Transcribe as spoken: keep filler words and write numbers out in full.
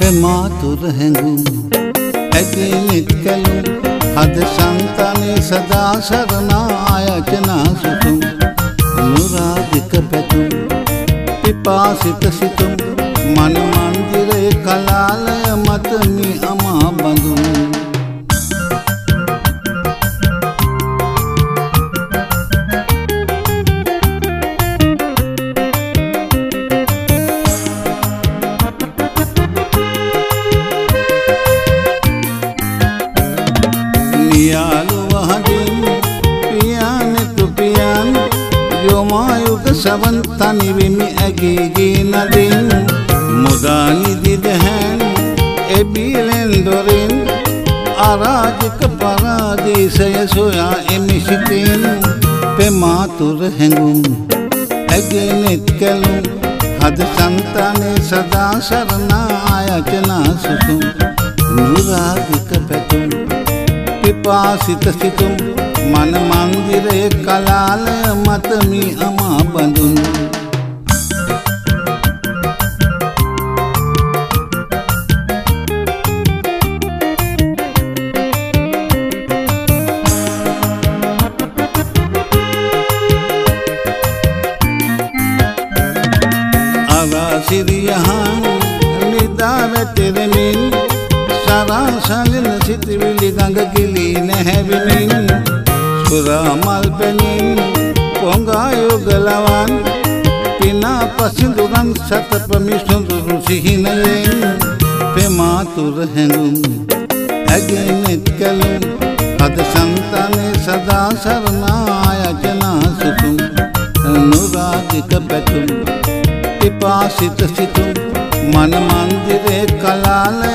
පෙමාතුර හැඟුම් ඇගේ නිත් කැලුම් හද සංතනේ සදා සරණායචනා සුතුම් නුරාධික පැතුම් පිපාසිත සිතුම් මන මන්දිරේ කලාලය මත මි අමා බඳුම් නියාලු වහදින් පියාන තුපියන් යොමායුක සවන් තනි වෙමි ඇගේගේ නදින් මුදා නිදි දැහැන් එබිලෙන් දොරින් අරාජික පරාදේශය සොයා එමි සිතින් පෙමාතුර හැඟුම් ඇගේ නෙත් කැලුම් හද සංතනේ සදා සරණායචනා සුතුම් නුරාධික පැතුම් පිපාසිත සිතුම් මන මන්දිරේ කලාලය මත මි අමා බඳුන් සිරියහන් නිදා වැටෙමින් සරාසලින සිටිවිලි ගඟ ගිලී නැහැවෙමින් සුරා මල් පැනින් පොඟායු ගලවන් පිනා පසිඳුරන් සතපමි සොඳුරු සිහිනයෙන් පෙමාතුර හැඟුම් ඇගේ නෙත් කැලුම් හද සංතනේ සදා සරණායචනා සුතුම් නුරාධික පැතුම් පිපාසිත සිතුම් මන මන්දිරේ කලාලය